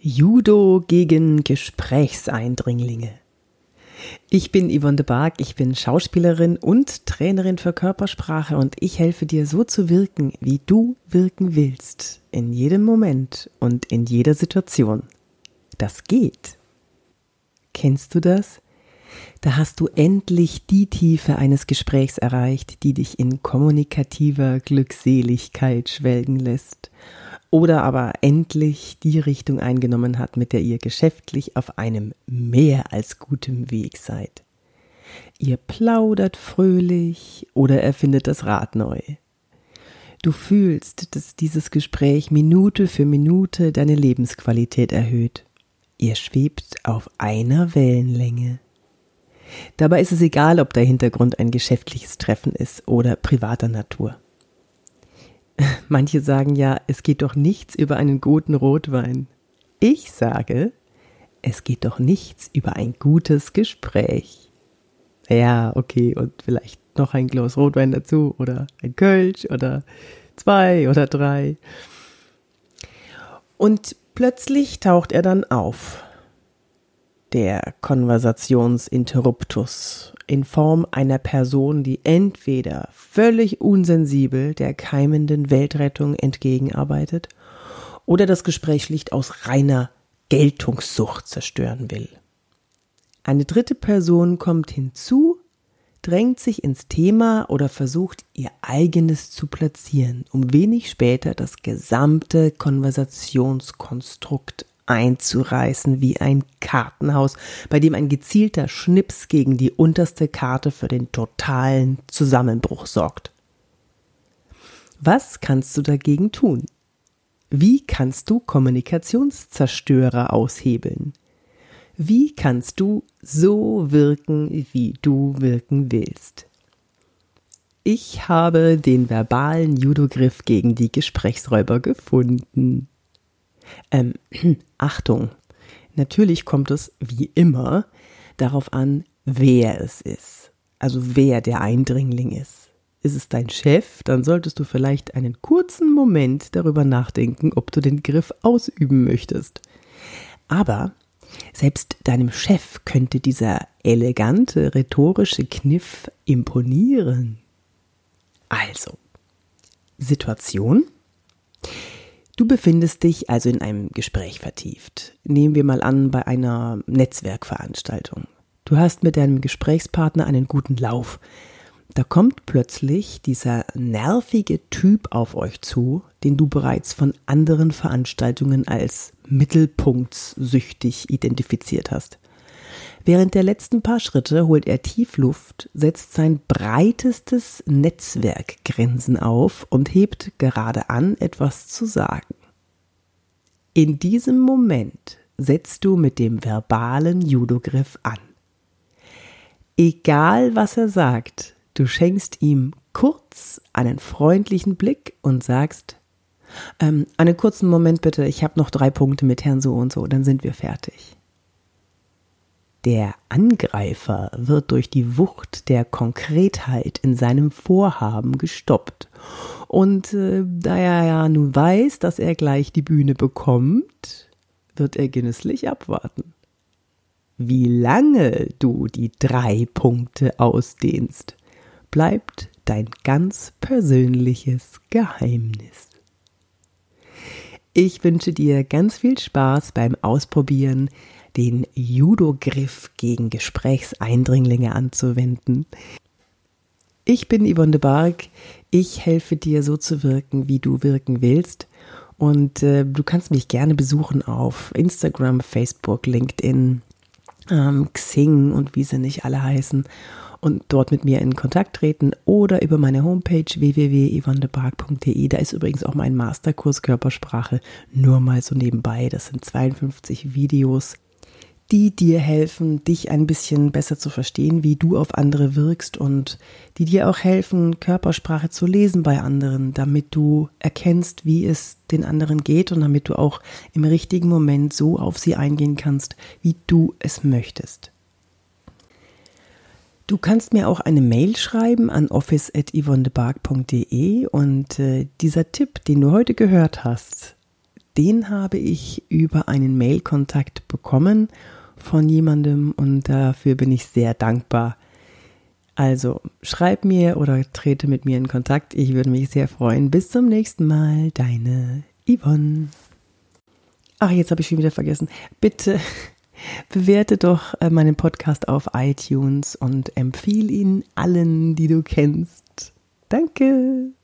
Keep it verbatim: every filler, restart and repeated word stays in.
Judo gegen Gesprächseindringlinge. Ich bin Yvonne de Barg, ich bin Schauspielerin und Trainerin für Körpersprache und ich helfe dir so zu wirken, wie du wirken willst, in jedem Moment und in jeder Situation. Das geht. Kennst du das? Da hast du endlich die Tiefe eines Gesprächs erreicht, die dich in kommunikativer Glückseligkeit schwelgen lässt. Oder aber endlich die Richtung eingenommen hat, mit der ihr geschäftlich auf einem mehr als gutem Weg seid. Ihr plaudert fröhlich oder erfindet das Rad neu. Du fühlst, dass dieses Gespräch Minute für Minute deine Lebensqualität erhöht. Ihr schwebt auf einer Wellenlänge. Dabei ist es egal, ob der Hintergrund ein geschäftliches Treffen ist oder privater Natur. Manche sagen ja, es geht doch nichts über einen guten Rotwein. Ich sage, es geht doch nichts über ein gutes Gespräch. Ja, okay, und vielleicht noch ein Glas Rotwein dazu oder ein Kölsch oder zwei oder drei. Und plötzlich taucht er dann auf. Der Konversationsinterruptus in Form einer Person, die entweder völlig unsensibel der keimenden Weltrettung entgegenarbeitet oder das Gespräch schlicht aus reiner Geltungssucht zerstören will. Eine dritte Person kommt hinzu, drängt sich ins Thema oder versucht, ihr eigenes zu platzieren, um wenig später das gesamte Konversationskonstrukt einzureißen wie ein Kartenhaus, bei dem ein gezielter Schnips gegen die unterste Karte für den totalen Zusammenbruch sorgt. Was kannst du dagegen tun? Wie kannst du Kommunikationszerstörer aushebeln? Wie kannst du so wirken, wie du wirken willst? Ich habe den verbalen Judo-Griff gegen die Gesprächsräuber gefunden. Ähm, Achtung, natürlich kommt es wie immer darauf an, wer es ist, also wer der Eindringling ist. Ist es dein Chef, dann solltest du vielleicht einen kurzen Moment darüber nachdenken, ob du den Griff ausüben möchtest. Aber selbst deinem Chef könnte dieser elegante rhetorische Kniff imponieren. Also, Situation. Du befindest dich also in einem Gespräch vertieft. Nehmen wir mal an, bei einer Netzwerkveranstaltung. Du hast mit deinem Gesprächspartner einen guten Lauf. Da kommt plötzlich dieser nervige Typ auf euch zu, den du bereits von anderen Veranstaltungen als mittelpunktssüchtig identifiziert hast. Während der letzten paar Schritte holt er tief Luft, setzt sein breitestes Netzwerkgrinsen auf und hebt gerade an, etwas zu sagen. In diesem Moment setzt du mit dem verbalen Judo-Griff an. Egal, was er sagt, du schenkst ihm kurz einen freundlichen Blick und sagst, ähm, einen kurzen Moment bitte, ich habe noch drei Punkte mit Herrn so und so, dann sind wir fertig. Der Angreifer wird durch die Wucht der Konkretheit in seinem Vorhaben gestoppt. Und äh, da er ja nun weiß, dass er gleich die Bühne bekommt, wird er genüsslich abwarten. Wie lange du die drei Punkte ausdehnst, bleibt dein ganz persönliches Geheimnis. Ich wünsche dir ganz viel Spaß beim Ausprobieren, den Judo-Griff gegen Gesprächseindringlinge anzuwenden. Ich bin Yvonne de Barg, ich helfe dir so zu wirken, wie du wirken willst und äh, du kannst mich gerne besuchen auf Instagram, Facebook, LinkedIn, ähm, Xing und wie sie nicht alle heißen und dort mit mir in Kontakt treten oder über meine Homepage w w w punkt yvonne de barg punkt d e. Da ist übrigens auch mein Masterkurs Körpersprache, nur mal so nebenbei. Das sind zweiundfünfzig Videos, die dir helfen, dich ein bisschen besser zu verstehen, wie du auf andere wirkst und die dir auch helfen, Körpersprache zu lesen bei anderen, damit du erkennst, wie es den anderen geht und damit du auch im richtigen Moment so auf sie eingehen kannst, wie du es möchtest. Du kannst mir auch eine Mail schreiben an office at yvonne de barg punkt d e und äh, dieser Tipp, den du heute gehört hast, den habe ich über einen Mailkontakt bekommen von jemandem und dafür bin ich sehr dankbar. Also schreib mir oder trete mit mir in Kontakt. Ich würde mich sehr freuen. Bis zum nächsten Mal. Deine Yvonne. Ach, jetzt habe ich schon wieder vergessen. Bitte bewerte doch meinen Podcast auf iTunes und empfehle ihn allen, die du kennst. Danke.